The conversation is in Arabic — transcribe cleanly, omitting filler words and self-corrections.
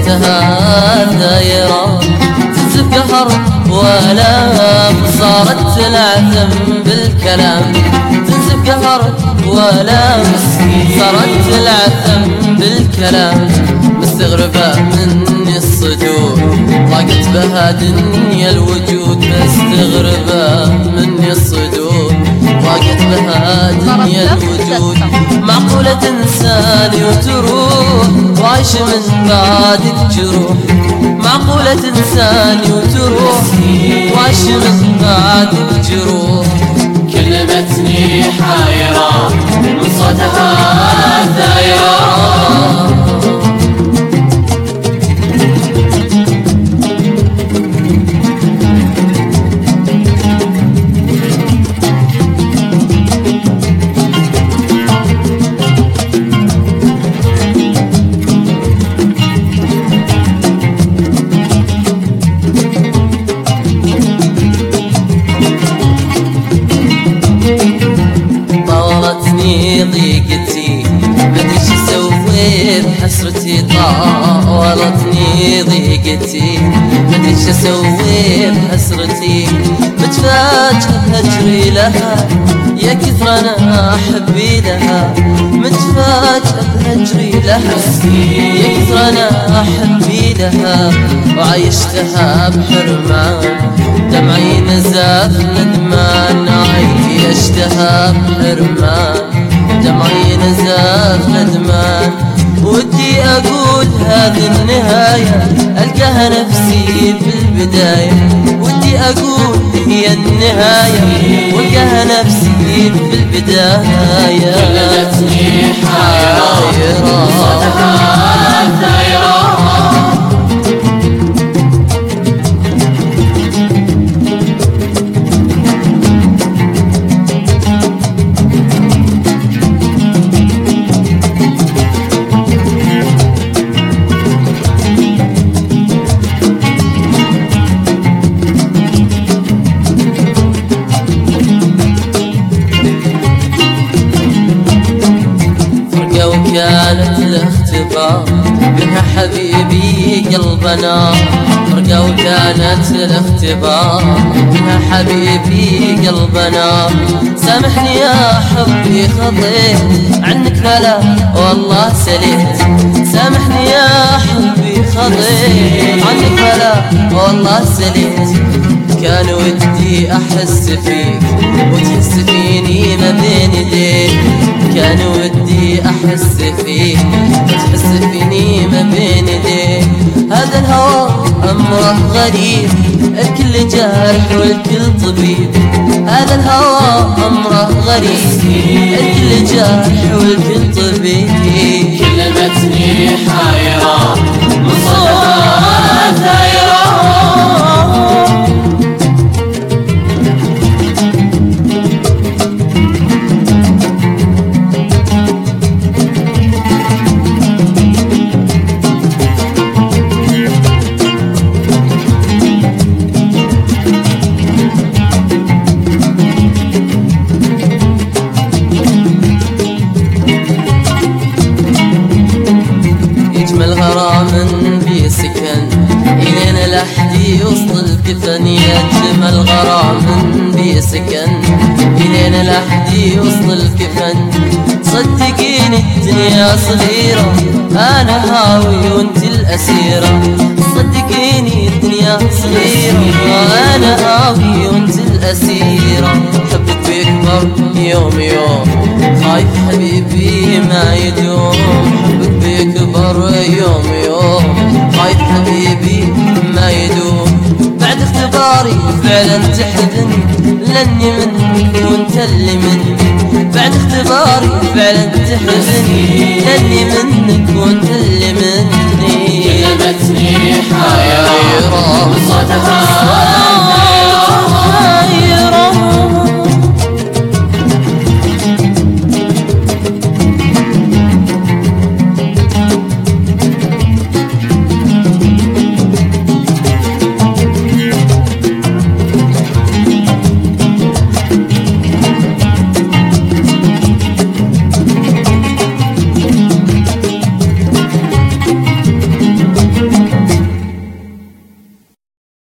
صوتها ثايرة تنزف قهر وآلام، صارت تلعثم بالكلام تنزف قهر وآلام، صارت تلعثم بالكلام. مستغربة مني الصدور ضاقت بها دنيا الوجود، مستغربة مني الصدور ضاقت بها دنيا الوجود. معقولة تنساني وتروح وعيش من بعدك جروح، معقولة تنساني وتروح وعيش من بعدك جروح. كلمتني حايرة من صوتها ثايرة، ضيقتي مدري شو اسوي بحسرتي، طالتني ضيقتي مدري شو اسوي بحسرتي. متفاجئ بهجري لها يا كثر انا احبي لها، متفاجئ بهجري لها يا كثر انا احبي لها. وعيشتها بحرمان دمعي نزاف ندمان، عيشتها بحرمان دمعي نزاف ندمان. ودي اقول هذه النهاية القاها نفسي في البداية، ودي اقول هي النهاية والقاها نفسي في البداية. كلمتني حايرة صوتها ثايرة، كانت الاختبار بها حبيبي قلبنا، فرقة وكانت الاختبار بها حبيبي قلبنا. سامحني يا حبي خطيت عنك فلا والله سليت، سامحني يا حبي خطيت عنك فلا والله سليت. كان ودي احس فيك وتحس فيني ما بين يديك، كان ودي احس فيك وتحس فيني ما بين يديك. هذا الهوى امره غريب الكل جارح والكل طبيب، هذا الهوى امره غريب الكل جارح والكل طبيب. كلمتني حايرة من صوتها ثايرة، غرام بيسكن إلين لحدي وسط الكفن، يجمل غرام بيسكن إلين لحدي وسط الكفن. صدقيني الدنيا صغيرة أنا هاوي وانت الأسيرة، صدقيني الدنيا صغيرة وأنا هاوي وانت الأسيرة. حبك بيكبر يوم يوم خايف حبيبي ما يدوم، حبك بيكبر يوم يوم خايف حبيبي ما يدوم. بعد اختباري فعلا تحزني لاني منك وانت اللي مني، بعد اختباري فعلا تحزني لاني منك وانت اللي مني. كلمتني حايرة من صوتها